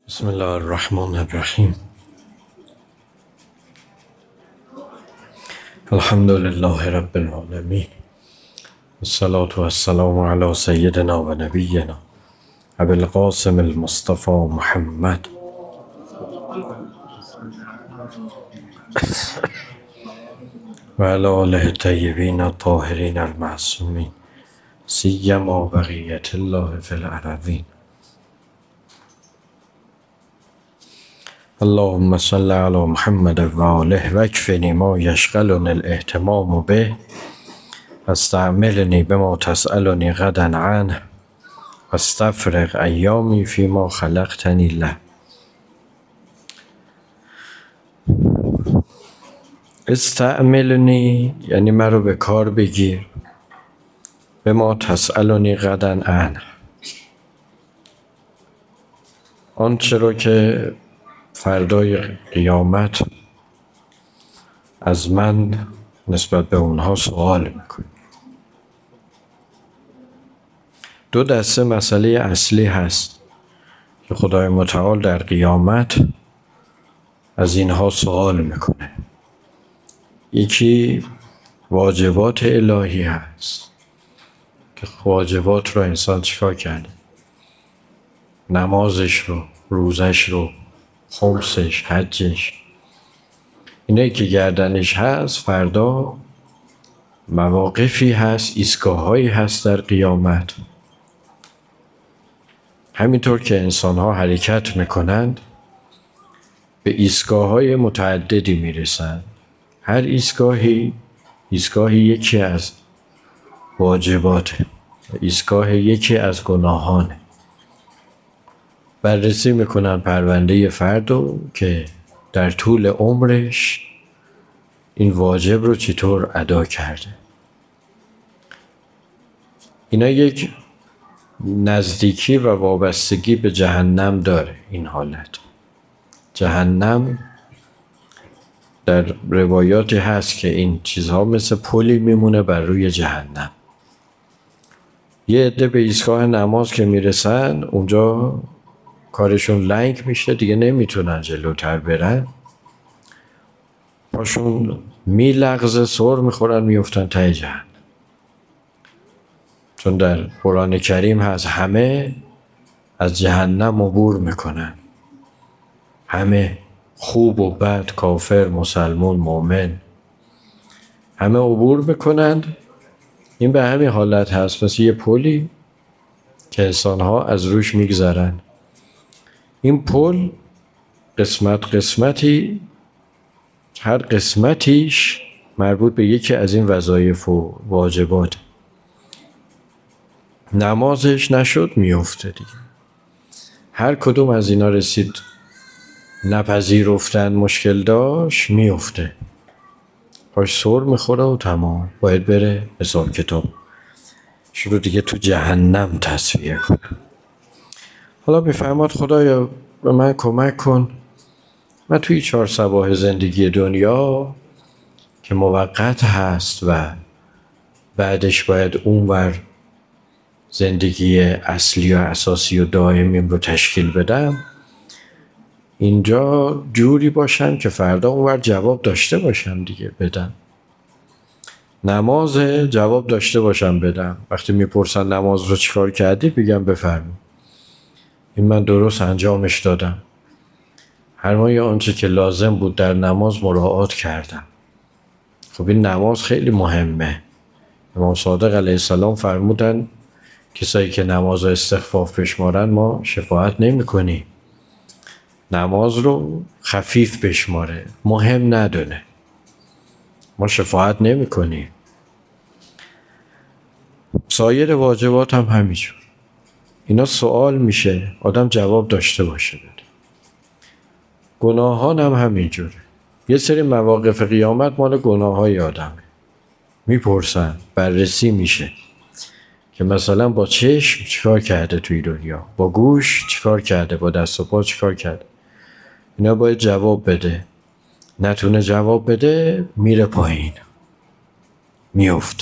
بسم الله الرحمن الرحیم. الحمد لله رب العالمین، الصلاة والسلام علی سیدنا و نبینا ابی القاسم المصطفى محمد و علی آله الطیبین الطاهرین المعصومین سیما بقیة الله فی الارضین. اللهم صل علی محمد و آله و اکفنی ما یشغلنی الاهتمام به واستعملنی بما تسألنی غدا عنه واستفرغ ایامی فیما خلقتنی له. استعملنی یعنی مرا به کار بگیر، بما تسألنی غدا عنه، آنچه را که فردای قیامت از من نسبت به اونها سوال میکنی. دو دسته مسئله اصلی هست که خدای متعال در قیامت از اینها سوال میکنه. یکی واجبات الهی هست که واجبات رو انسان چیکار کرده، نمازش رو، روزش رو، خمسش، حجش، اینایی که گردنش هست. فردا مواقفی هست، ایستگاه‌هایی هست در قیامت. همینطور که انسان‌ها حرکت میکنند به ایستگاه‌های متعددی میرسند. هر ایستگاهی یکی از واجباته، ایستگاه یکی از گناهانه. بررسی میکنن پرونده فردو که در طول عمرش این واجب رو چطور ادا کرده. اینا یک نزدیکی و وابستگی به جهنم داره. این حالت جهنم در روایاتی هست که این چیزها مثل پلی میمونه بر روی جهنم. یه عده به ایستگاه نماز که میرسن اونجا کارشون لنگ میشه، دیگه نمیتونن جلوتر برن، پاشون میلغزه، سر میخورن، میفتن ته جهنم. چون در قرآن کریم هست همه از جهنم عبور میکنن، همه، خوب و بد، کافر، مسلمان، مؤمن، همه عبور میکنند. این به همین حالت هست، مثل یه پلی که انسانها از روش میگذرن. این پل قسمتی، هر قسمتیش مربوط به یکی از این وظایف و واجبات. نمازش نشد میفته دیگه. هر کدوم از اینا رسید نپذیرفتن، مشکل داشت، میفته، پاش سر میخوره و تمام، باید بره حساب کتاب شروع دیگه تو جهنم تصفیه کنه. حالا میفرماد خدایا به من کمک کن، من توی 4 صباح زندگی دنیا که موقت هست و بعدش باید اونور زندگی اصلی و اساسی و دائمیم رو تشکیل بدم، اینجا جوری باشم که فردا اونور جواب داشته باشم دیگه بدم. نماز جواب داشته باشم بدم. وقتی میپرسن نماز رو چیکار کردی بگم بفرمایید این من درست انجامش دادم، همه آنچه که لازم بود در نماز مراعات کردم. خب این نماز خیلی مهمه. امام صادق علیه السلام فرمودن کسایی که نماز و استخفاف بشمارن ما شفاعت نمی کنیم. نماز رو خفیف بشماره، مهم ندونه، ما شفاعت نمی کنیم. سایر واجبات هم همینجور. اینا سوال میشه، آدم جواب داشته باشه بده. گناهان هم همینجوره. یه سری مواقف قیامت مال گناههای آدمه. میپرسن، بررسی میشه که مثلا با چشم چیکار کرده توی دنیا، با گوش چیکار کرده، با دست و پا چیکار کرده. اینا باید جواب بده. نتونه جواب بده میره پایین، میفته،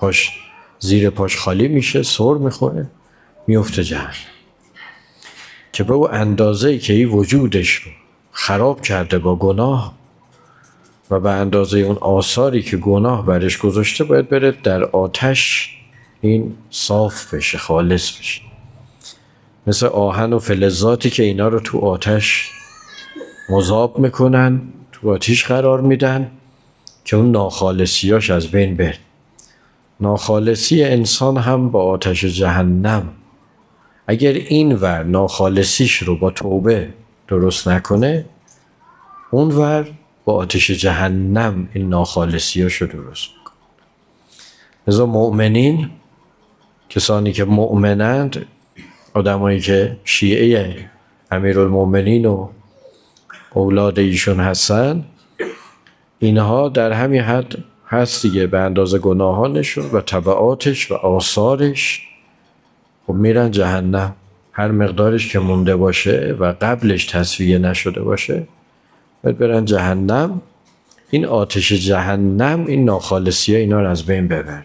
زیر پاش خالی میشه، سر میخوره، میفته جهنم. که به او اندازه‌ای که این وجودش رو خراب کرده با گناه و به اندازه اون آثاری که گناه برش گذاشته باید بره در آتش این صاف بشه، خالص بشه. مثل آهن و فلزاتی که اینا رو تو آتش مذاب میکنن، تو آتش قرار میدن که اون ناخالصیاش از بین بره. ناخالصی انسان هم با آتش جهنم، اگر این ور ناخالصیش رو با توبه درست نکنه، اون ور با آتش جهنم این ناخالصیاش رو درست میکنه. لذا مؤمنین، کسانی که مؤمنند، آدمایی که شیعه امیرالمؤمنین و اولاد ایشون هستن، اینها در همین حد هست دیگه، به اندازه گناهانشون و تبعاتش و آثارش خب میرن جهنم. هر مقدارش که مونده باشه و قبلش تصفیه نشده باشه باید برن جهنم. این آتش جهنم این ناخالصی ها اینا رو از بین ببره.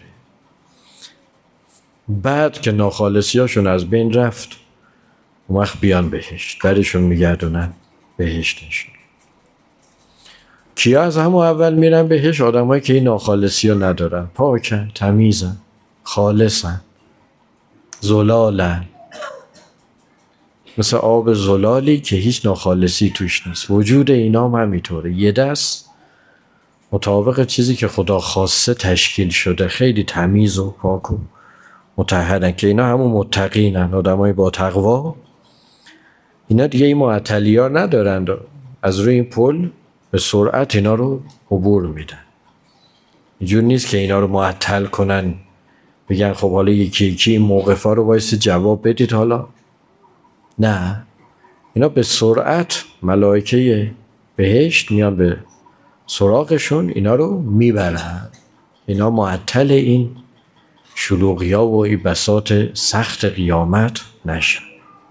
بعد که ناخالصی هاشون از بین رفت، اون وقت بیان بهشت، برشون میگردونن بهشتشون. کیا از همون اول میرن بهشت؟ آدمایی که این ناخالصی ها ندارن، پاکن، تمیزن، خالصن، زلالن، مثل آب زلالی که هیچ ناخالصی توش نیست. وجود اینا هم همینطوره، یه دست مطابق چیزی که خدا خواسته تشکیل شده، خیلی تمیز و پاک و مطهرن، که اینا همون متقینن، آدمای با تقوا. اینا دیگه این معطلی ها ندارند، از روی این پل به سرعت اینا رو عبور میدن. اینجور نیست که اینا رو معطل کنن، بگن خب حالا یکی یکی این موقفا رو وایس جواب بدید حالا. نه، اینا به سرعت ملائکه بهشت میان به سراغشون، اینا رو میبرن. اینا معطل این شلوغی ها و این بساط سخت قیامت نشن.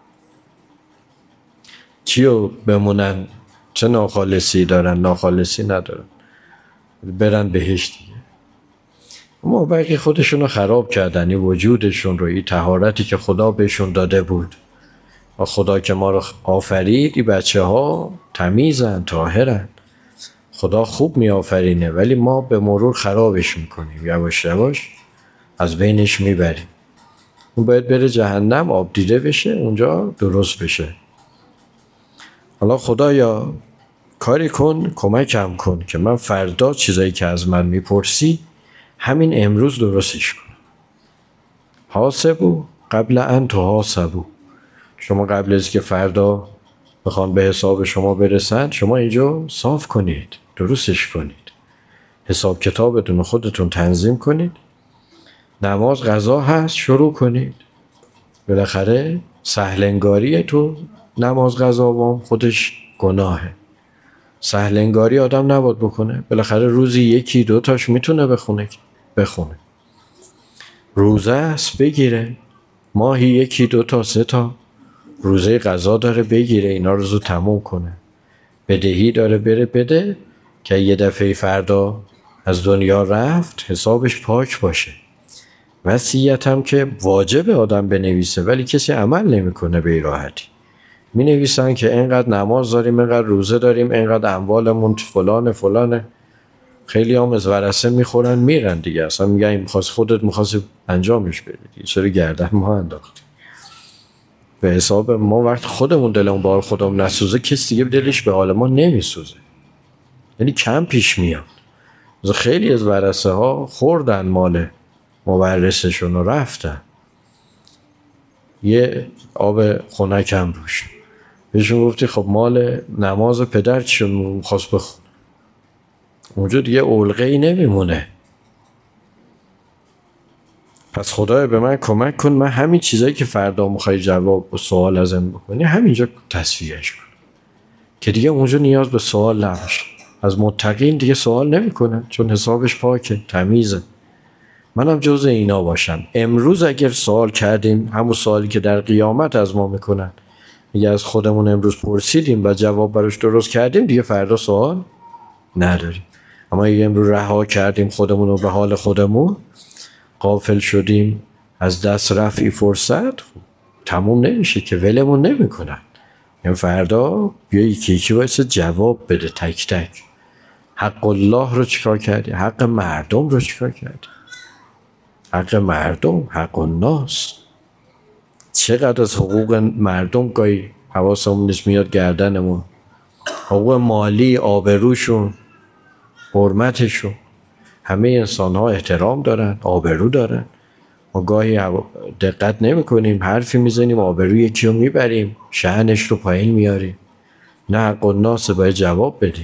چیو بمونن؟ چه ناخالصی دارن؟ ناخالصی ندارن، برن بهشت دیگه. اما بقیه خودشون رو خراب کردن، این وجودشون رو، این طهارتی که خدا بهشون داده بود. و خدا که ما رو آفرید، این بچه ها تمیزن، طاهرن، خدا خوب می آفرینه، ولی ما به مرور خرابش میکنیم، یواش یواش از بینش میبریم. اون باید بره جهنم، آب دیده بشه، اونجا درست بشه. حالا خدایا کاری کن، کمکم کن که من فردا چیزایی که از من میپرسی همین امروز درستش کنم. حاسبو قبل ان تحاسبو. شما قبل از که فردا بخوان به حساب شما برسن، شما اینجا صاف کنید، درستش کنید، حساب کتابتون خودتون تنظیم کنید. نماز قضا هست، شروع کنید. بالاخره سهلنگاری تو نماز قضا وام خودش گناهه. سهلنگاری آدم نباید بکنه. بالاخره روزی یکی دو تاش میتونه بخونه. روزه است بگیره، ماهی یکی دو تا سه تا روزه قضا داره بگیره، اینا رو زود تموم کنه. بدهی داره بره بده که یه دفعه فردا از دنیا رفت حسابش پاک باشه. وصیت هم که واجب آدم بنویسه، ولی کسی عمل نمیکنه به این راحتی. می نویسن که اینقدر نماز داریم، اینقدر روزه داریم، اینقدر اموالمون فلانه. خیلی هم از ورثه میخورن میرن دیگه. اصلا میگن این خودت میخواست انجامش بدی، چرا گردن ما انداختی؟ به حساب ما وقت خودمون دلمون بار خودمون نسوزه، کسی دیگه دلش به حال ما نمیسوزه. یعنی کم پیش میاد. خیلی از ورثه ها خوردن مال مورثشون و رفتن، یه آب خنکم روش. بهشون گفتی خب مال نماز پدر چیشون میخواست بخونه، اونجا دیگه علقه ای نمیمونه. پس خدای به من کمک کن، من همین چیزایی که فردا میخوای جواب و سوال ازم بکنی همینجا تصفیهش کن، که دیگه اونجا نیاز به سوال نباشه. از متقین دیگه سوال نمیکنن، چون حسابش پاکه، تمیزه. منم جز اینا باشم. امروز اگر سوال کردیم، همون سوالی که در قیامت از ما میکنن، دیگه از خودمون امروز پرسیدیم و جواب براش درست کردیم، دیگه فردا سوال نداریم. اما اگه امروز رها کردیم خودمون رو به حال خودمون، غافل شدیم، از دست رفعی فرصت، تموم نمیشه که، ولمون نمیکنن. این فردا بیا یکی یکی باید جواب بده، تک تک. حق الله رو چیکار کردی؟ حق مردم رو چیکار کردی؟ حق مردم، حق الناس. چقدر از حقوق مردم گاهی حواسمون نیست میاد گردنمون. حقوق مالی، آبروشون، حرمتشون. همه انسان ها احترام دارن، آبرو دارن. ما گاهی دقت نمی کنیم، حرفی میزنیم آبروی یکی رو میبریم، شأنش رو پایین میاریم. نه، حق الناس باید جواب بدیم.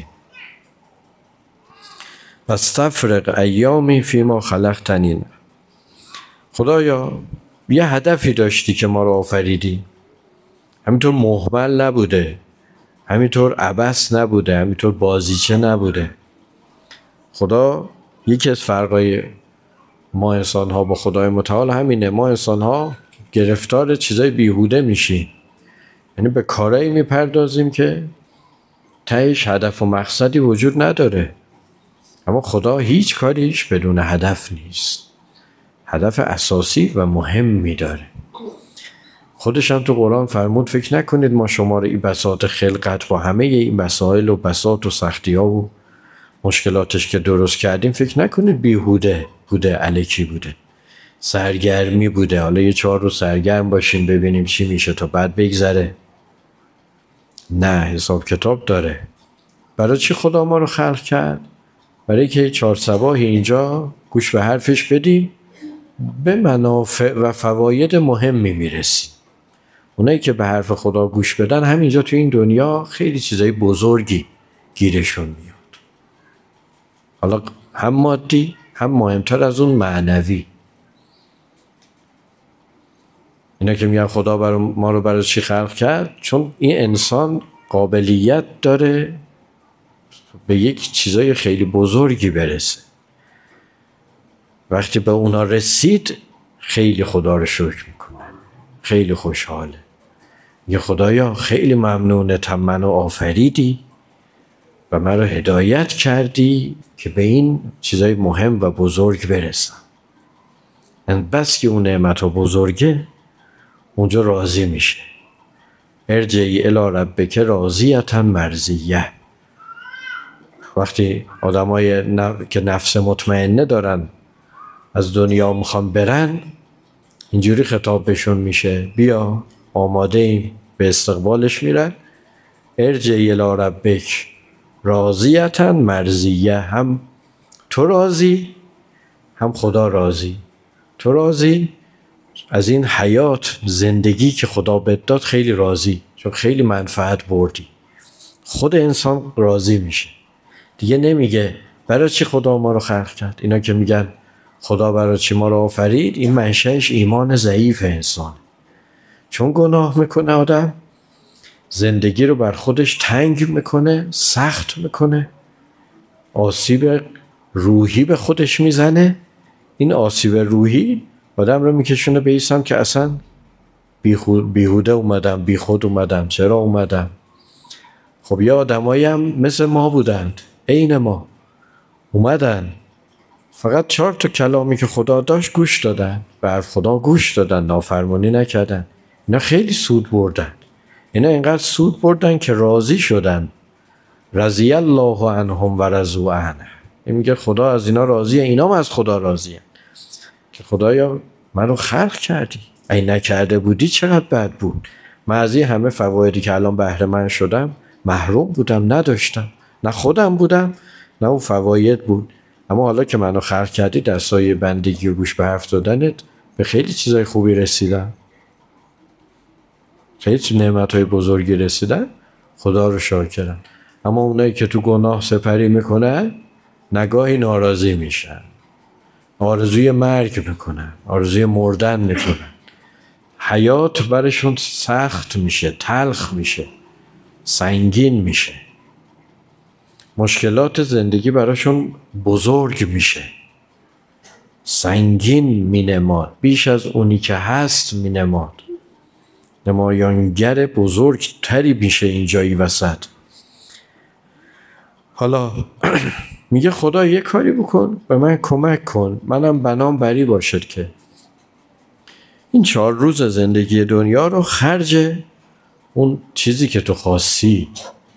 واستفرغ ایامی فیما خلقتنی. خدایا یه هدفی داشتی که ما رو آفریدی، همینطور مهمل نبوده، همینطور عبث نبوده، همینطور بازیچه نبوده. خدا یکی از فرقای ما انسان ها با خدای متعال همینه. ما انسان ها گرفتار چیزای بیهوده میشیم، یعنی به کارایی میپردازیم که تهش هدف و مقصدی وجود نداره. اما خدا هیچ کاریش بدون هدف نیست، هدف اساسی و مهمی داره. خودش هم تو قرآن فرمود فکر نکنید ما شما رو این بساط خلقت با همه این مسائل و بساط و سختی ها و مشکلاتش که درست کردیم فکر نکنید بیهوده بوده، الکی بوده، سرگرمی بوده. حالا یه 4 روز سرگرم باشیم ببینیم چی میشه تا بعد بگذره. نه، حساب کتاب داره. برای چی خدا ما رو خلق کرد؟ برای که 4 صباح اینجا گوش به حرفش بدیم، به منافع و فواید مهمی میرسیم. اونایی که به حرف خدا گوش بدن همینجا تو این دنیا خیلی چیزای بزرگی گیرشون میاد، حالا هم مادی هم مهمتر از اون معنوی. اینا که میگن خدا ما رو برای چی خلق کرد؟ چون این انسان قابلیت داره به یک چیزای خیلی بزرگی برسه. وقتی به اونا رسید خیلی خدا رو شکر میکنه، خیلی خوشحاله. یه خدایا خیلی ممنونتم منو آفریدی و من رو هدایت کردی که به این چیزای مهم و بزرگ برسم. بس که اون نعمت و بزرگه اونجا راضی میشه. ارجعی الی ربک راضیة مرضیة. وقتی آدمای که نفس مطمئنه دارن از دنیا میخوان برن، اینجوری خطاب بهشون میشه بیا آماده ایم، به استقبالش میرن. ارجعی الی ربک راضیة مرضیة. هم تو راضی هم خدا راضی. تو راضی از این حیات، زندگی که خدا بهت داد خیلی راضی، چون خیلی منفعت بردی. خود انسان راضی میشه دیگه، نمیگه برای چی خدا ما رو خلق کرد. اینا که میگن خدا برای چی ما رو آفرید، این منشأش ایمان ضعیف انسان. چون گناه میکنه آدم، زندگی رو بر خودش تنگ میکنه، سخت میکنه، آسیب روحی به خودش میزنه. این آسیب روحی آدم رو میکشونه به ایسان که اصلا بیهوده اومدم، بی خود اومدم، چرا اومدم؟ خب یه آدمایی هم مثل ما بودند، عین ما اومدن، فقط 4 تا کلامی که خدا داشت گوش دادن، به حرف خدا گوش دادن، نافرمانی نکردن. اینا خیلی سود بردن. اینا اینقدر سود بردن که راضی شدن. رضی الله عنهم و رضوا عنه. این میگه خدا از اینا راضیه، اینا هم از خدا راضیه. که خدایا منو خلق کردی، این نکرده بودی چقدر بد بود. من از این همه فوایدی که الان بهره من شدم محروم بودم، نداشتم. نه خودم بودم نه اون فواید بود. اما حالا که منو خلق کردی، در سایه بندگی و گوش به حرف دادنت به خیلی چیزای خوبی رسیدم، خیلی نعمتهای بزرگی رسیدن. خدا رو شاکرم. اما اونایی که تو گناه سپری میکنن نگاهی ناراضی میشن، آرزوی مرگ میکنن، آرزوی مردن میکنن. حیات برشون سخت میشه، تلخ میشه، سنگین میشه. مشکلات زندگی براشون بزرگ میشه، سنگین مینماد، بیش از اونی که هست مینماد. نمایانگر بزرگتری میشه اینجایی وسط. حالا میگه خدا یه کاری بکن، به من کمک کن، منم بنام بری باشد که این 4 روز زندگی دنیا رو خرج اون چیزی که تو خواستی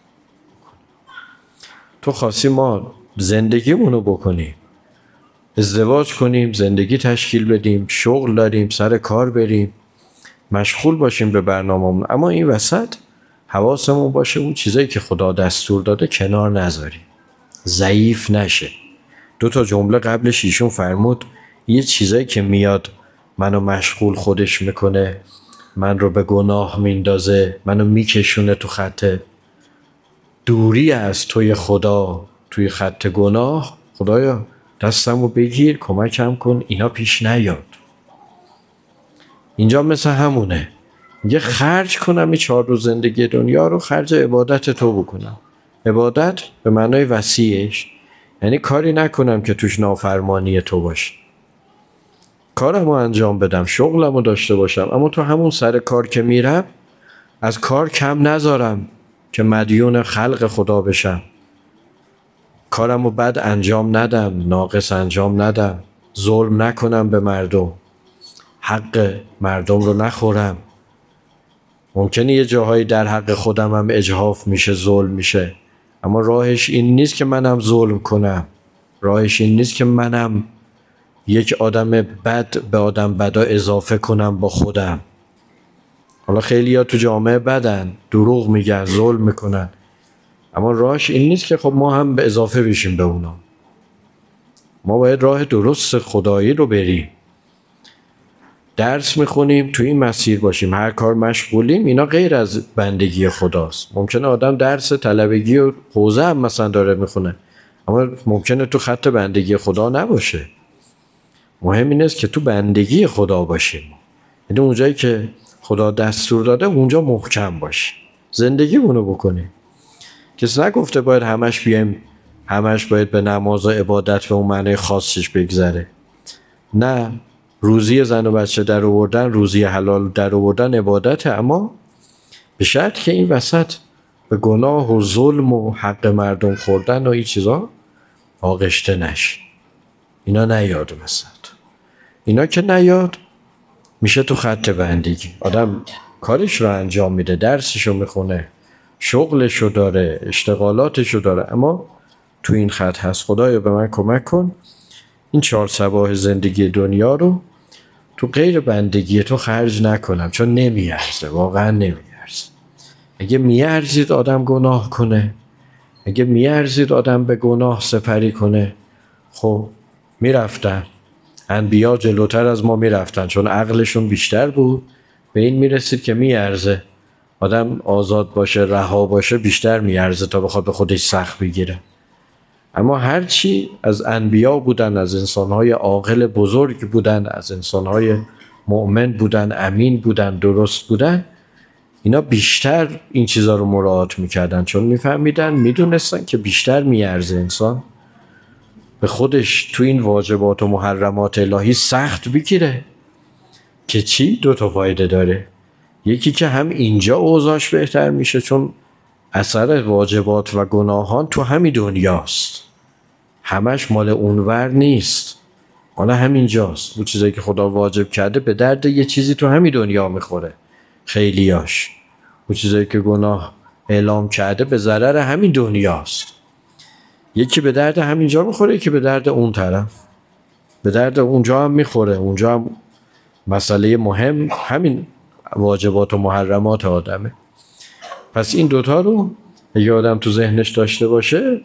ما زندگیمونو بکنیم، ازدواج کنیم، زندگی تشکیل بدیم، شغل داریم، سر کار بریم، مشغول باشیم به برنامه‌مون، اما این وسط حواسمون باشه اون چیزایی که خدا دستور داده کنار نذاریم، ضعیف نشه. 2 جمله قبلش ایشون فرمود یه چیزایی که میاد منو مشغول خودش میکنه، من رو به گناه میندازه، منو میکشونه تو خط دوری از توی خدا، توی خط گناه. خدایا دستمو بگیر، کمکم کن اینا پیش نیاد. اینجا مثل همونه، میگه خرج کنم این 4 روز زندگی دنیا رو خرج عبادت تو بکنم. عبادت به معنای وسیعش یعنی کاری نکنم که توش نافرمانی تو باشه، کارمو انجام بدم، شغلمو داشته باشم، اما تو همون سر کار که میرم از کار کم نذارم که مدیون خلق خدا بشم، کارمو بد انجام ندم، ناقص انجام ندم، ظلم نکنم به مردم، حق مردم رو نخورم. ممکنه یه جاهایی در حق خودم هم اجحاف میشه، ظلم میشه، اما راهش این نیست که منم ظلم کنم، راهش این نیست که منم یک آدم بد به آدم بدا اضافه کنم با خودم. حالا خیلی ها تو جامعه بدن، دروغ میگن، ظلم میکنن، اما راهش این نیست که خب ما هم به اضافه بشیم به اونا. ما باید راه درست خدایی رو بریم، درس میخونیم، تو این مسیر باشیم، هر کار مشغولیم، اینا غیر از بندگی خداست. ممکنه آدم درس طلبگی و حوزه هم مثلا داره میخونه، اما ممکنه تو خط بندگی خدا نباشه. مهم این است که تو بندگی خدا باشیم، یعنی اونجایی که خدا دستور داده اونجا محکم باشیم، زندگیمونو بکنیم. کسی نگفته باید همش باید به نماز و عبادت به اون معنی خاصش بگذره. نه، روزی زن و بچه در آوردن، روزی حلال در آوردن عبادته، اما به شرط که این وسط به گناه و ظلم و حق مردم خوردن و این چیزا آغشته نشی. اینا نیاد وسط. اینا که نیاد میشه تو خط بندگی. آدم کارش رو انجام میده، درسش رو میخونه، شغلش رو داره، اشتغالاتش رو داره، اما تو این خط هست. خدایا به من کمک کن این 4 صباح زندگی دنیا رو تو غیر بندگی تو خرج نکنم، چون نمیارزه، واقعا نمیارزه. اگه میارزید آدم گناه کنه، اگه میارزید آدم به گناه سپری کنه، خب میرفتن انبیا جلوتر از ما میرفتن، چون عقلشون بیشتر بود، به این میرسید که میارزه آدم آزاد باشه، رها باشه، بیشتر میارزه تا بخواد به خودش سخت بگیره. اما هرچی از انبیا بودن، از انسانهای عاقل بزرگ بودن، از انسانهای مؤمن بودن، امین بودن، درست بودن، اینا بیشتر این چیزا رو مراعات میکردن، چون میفهمیدن، میدونستن که بیشتر میارزه انسان به خودش تو این واجبات و محرمات الهی سخت بگیره. که چی؟ 2 فایده داره. یکی که هم اینجا اوضاعش بهتر میشه، چون اثر واجبات و گناهان تو همین دنیاست، همش مال اونور نیست، مال همینجاست. اون چیزایی که خدا واجب کرده به درد یه چیزی تو همین دنیا میخوره، خیلیاش. اون چیزایی که گناه اعلام کرده به ضرر همین دنیاست. یکی به درد همینجا میخوره، یکی به درد اون طرف، به درد اونجا هم میخوره. اونجا هم مسئله مهم همین واجبات و محرمات آدمه. پس این 2 رو اگه آدم تو ذهنش داشته باشه،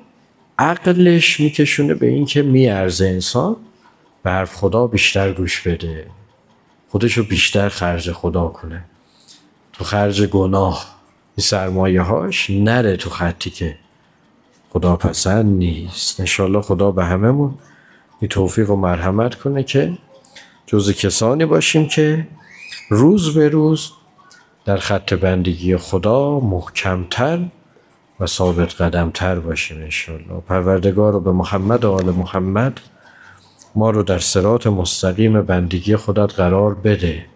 عقلش میکشونه به این که میارزه انسان به حرف خدا بیشتر گوش بده، خودشو بیشتر خرج خدا کنه، تو خرج گناه این سرمایه هاش نره تو خطی که خدا پسند نیست. انشالله خدا به هممون این توفیق و مرحمت کنه که جز کسانی باشیم که روز به روز در خط بندگی خدا محکمتر و ثابت قدمتر باشیم انشالله. پروردگار رو به محمد و آل محمد ما رو در صراط مستقیم بندگی خودت قرار بده،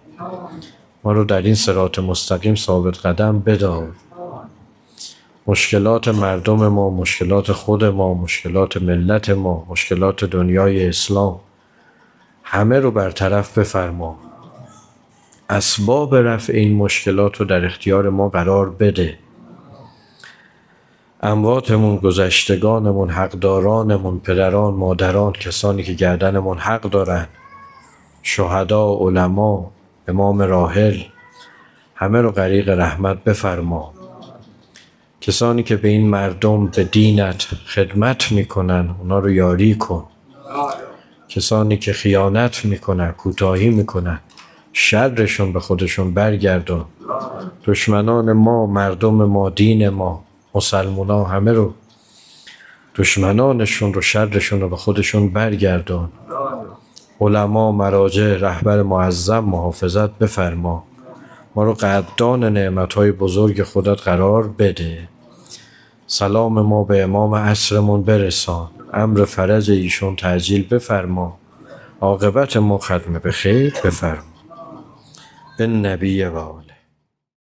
ما رو در این صراط مستقیم ثابت قدم بدار. مشکلات مردم ما، مشکلات خود ما، مشکلات ملت ما، مشکلات دنیای اسلام، همه رو برطرف بفرما. اسباب رفع این مشکلات رو در اختیار ما قرار بده. امواتمون، گذشتگانمون، حقدارانمون، پدران، مادران، کسانی که گردنمون حق دارن، شهدا، علما، امام راحل، همه رو غریق رحمت بفرما. کسانی که به این مردم، به دینت خدمت میکنن، اونا رو یاری کن. کسانی که خیانت میکنن، کوتاهی میکنن، شرشون به خودشون برگردون. دشمنان ما، مردم ما، دین ما، مسلمونا، همه رو، دشمنانشون رو، شرشون رو به خودشون برگردون. علما، مراجع، رهبر معظم محافظت بفرما. ما رو قدردان نعمتهای بزرگ خودت قرار بده. سلام ما به امام عصرمون برسان. امر فرج ایشون تعجیل بفرما. عاقبت ما ختم به خیر بفرما. به نبی و آل.